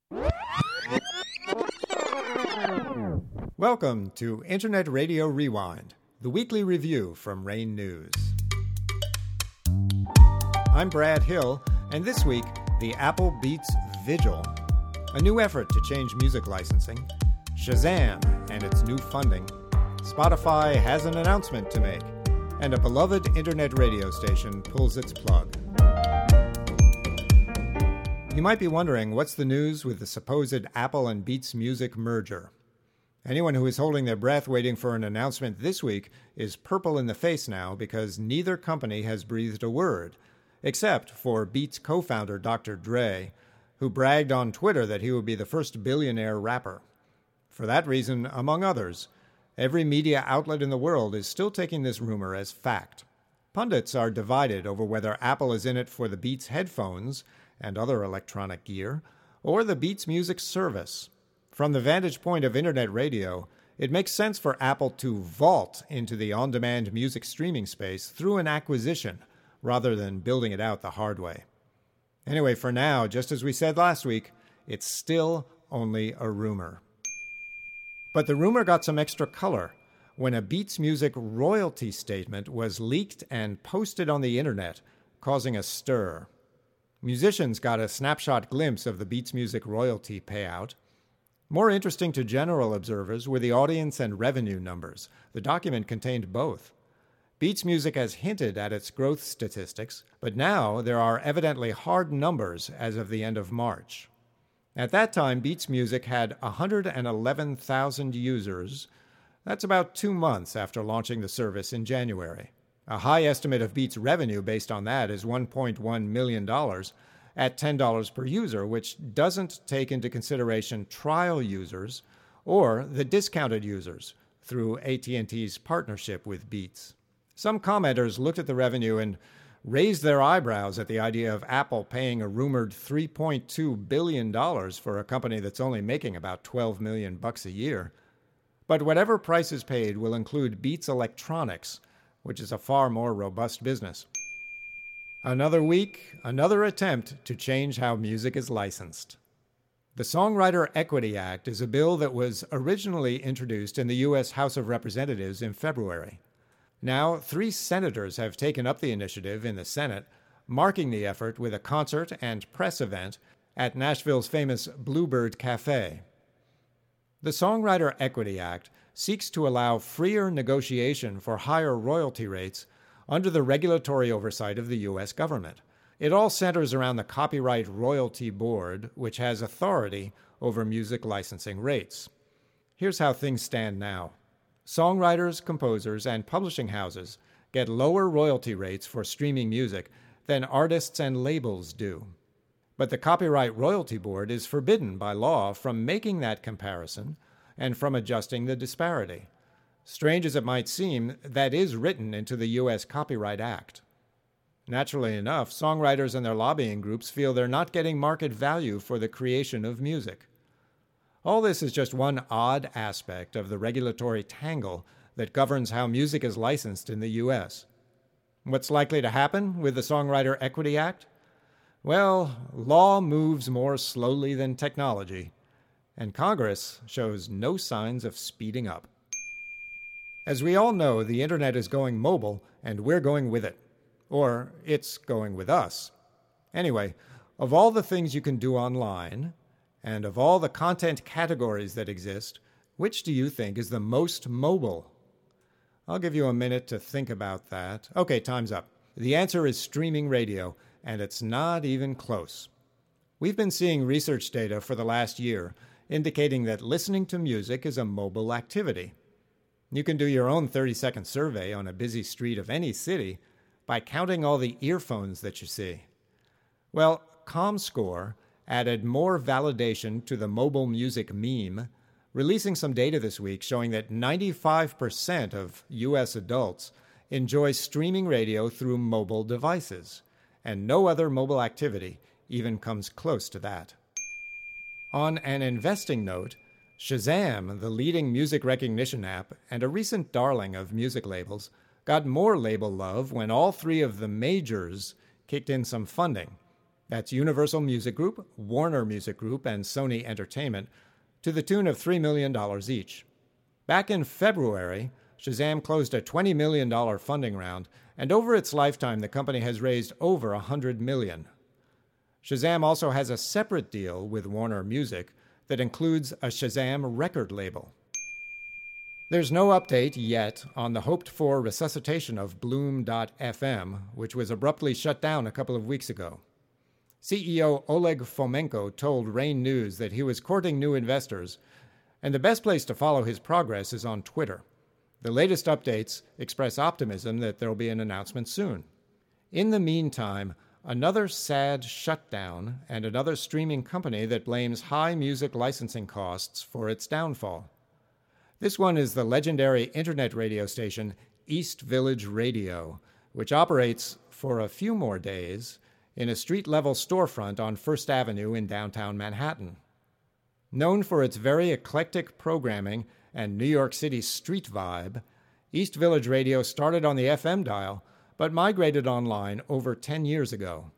Welcome to Internet Radio Rewind, the weekly review from Rain News. I'm Brad Hill, and this week, the Apple Beats Vigil, a new effort to change music licensing, Shazam and its new funding, Spotify has an announcement to make, and a beloved internet radio station pulls its plug. You might be wondering, what's the news with the supposed Apple and Beats Music merger? Anyone who is holding their breath waiting for an announcement this week is purple in the face now because neither company has breathed a word, except for Beats co-founder Dr. Dre, who bragged on Twitter that he would be the first billionaire rapper. For that reason, among others, every media outlet in the world is still taking this rumor as fact. Pundits are divided over whether Apple is in it for the Beats headphones and other electronic gear, or the Beats Music service. From the vantage point of internet radio, it makes sense for Apple to vault into the on-demand music streaming space through an acquisition, rather than building it out the hard way. Anyway, for now, just as we said last week, it's still only a rumor. But the rumor got some extra color when a Beats Music royalty statement was leaked and posted on the internet, causing a stir. Musicians got a snapshot glimpse of the Beats Music royalty payout. More interesting to general observers were the audience and revenue numbers. The document contained both. Beats Music has hinted at its growth statistics, but now there are evidently hard numbers as of the end of March. At that time, Beats Music had 111,000 users. That's about 2 months after launching the service in January. A high estimate of Beats revenue based on that is $1.1 million at $10 per user, which doesn't take into consideration trial users or the discounted users through AT&T's partnership with Beats. Some commenters looked at the revenue and raised their eyebrows at the idea of Apple paying a rumored $3.2 billion for a company that's only making about $12 million a year. But whatever price is paid will include Beats Electronics, which is a far more robust business. Another week, another attempt to change how music is licensed. The Songwriter Equity Act is a bill that was originally introduced in the U.S. House of Representatives in February. Now, 3 senators have taken up the initiative in the Senate, marking the effort with a concert and press event at Nashville's famous Bluebird Cafe. The Songwriter Equity Act seeks to allow freer negotiation for higher royalty rates under the regulatory oversight of the U.S. government. It all centers around the Copyright Royalty Board, which has authority over music licensing rates. Here's how things stand now. Songwriters, composers, and publishing houses get lower royalty rates for streaming music than artists and labels do. But the Copyright Royalty Board is forbidden by law from making that comparison and from adjusting the disparity. Strange as it might seem, that is written into the U.S. Copyright Act. Naturally enough, songwriters and their lobbying groups feel they're not getting market value for the creation of music. All this is just one odd aspect of the regulatory tangle that governs how music is licensed in the U.S. What's likely to happen with the Songwriter Equity Act? Well, law moves more slowly than technology, and Congress shows no signs of speeding up. As we all know, the internet is going mobile, and we're going with it. Or it's going with us. Anyway, of all the things you can do online, and of all the content categories that exist, which do you think is the most mobile? I'll give you a minute to think about that. Okay, time's up. The answer is streaming radio, and it's not even close. We've been seeing research data for the last year indicating that listening to music is a mobile activity. You can do your own 30-second survey on a busy street of any city by counting all the earphones that you see. Well, ComScore added more validation to the mobile music meme, releasing some data this week showing that 95% of U.S. adults enjoy streaming radio through mobile devices, and no other mobile activity even comes close to that. On an investing note, Shazam, the leading music recognition app and a recent darling of music labels, got more label love when all 3 of the majors kicked in some funding. That's Universal Music Group, Warner Music Group, and Sony Entertainment, to the tune of $3 million each. Back in February, Shazam closed a $20 million funding round, and over its lifetime, the company has raised over $100 million. Shazam also has a separate deal with Warner Music that includes a Shazam record label. There's no update yet on the hoped-for resuscitation of Bloom.fm, which was abruptly shut down a couple of weeks ago. CEO Oleg Fomenko told Rain News that he was courting new investors, and the best place to follow his progress is on Twitter. The latest updates express optimism that there will be an announcement soon. In the meantime, another sad shutdown and another streaming company that blames high music licensing costs for its downfall. This one is the legendary internet radio station East Village Radio, which operates for a few more days in a street-level storefront on First Avenue in downtown Manhattan. Known for its very eclectic programming and New York City street vibe, East Village Radio started on the FM dial, but migrated online over 10 years ago.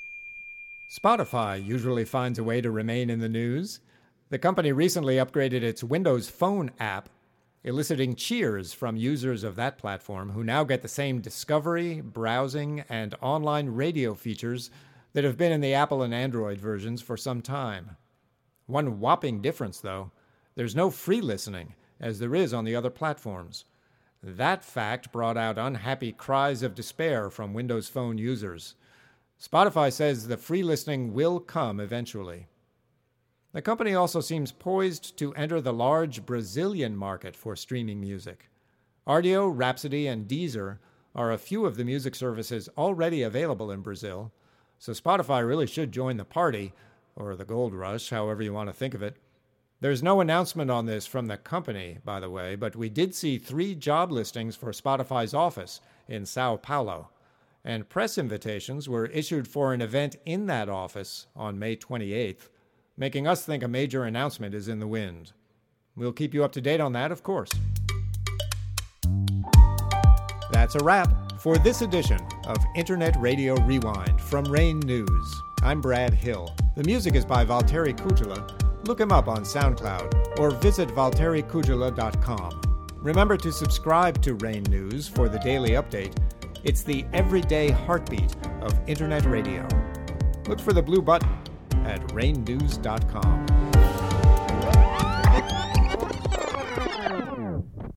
Spotify usually finds a way to remain in the news. The company recently upgraded its Windows Phone app, eliciting cheers from users of that platform who now get the same discovery, browsing, and online radio features that have been in the Apple and Android versions for some time. One whopping difference, though, there's no free listening, as there is on the other platforms. That fact brought out unhappy cries of despair from Windows Phone users. Spotify says the free listening will come eventually. The company also seems poised to enter the large Brazilian market for streaming music. Rdio, Rhapsody, and Deezer are a few of the music services already available in Brazil, so Spotify really should join the party, or the gold rush, however you want to think of it. There's no announcement on this from the company, by the way, but we did see 3 job listings for Spotify's office in Sao Paulo, and press invitations were issued for an event in that office on May 28th, making us think a major announcement is in the wind. We'll keep you up to date on that, of course. That's a wrap for this edition of Internet Radio Rewind from Rain News. I'm Brad Hill. The music is by Valtteri Kujala. Look him up on SoundCloud or visit valtterikujala.com. Remember to subscribe to Rain News for the daily update. It's the everyday heartbeat of Internet radio. Look for the blue button at rainnews.com.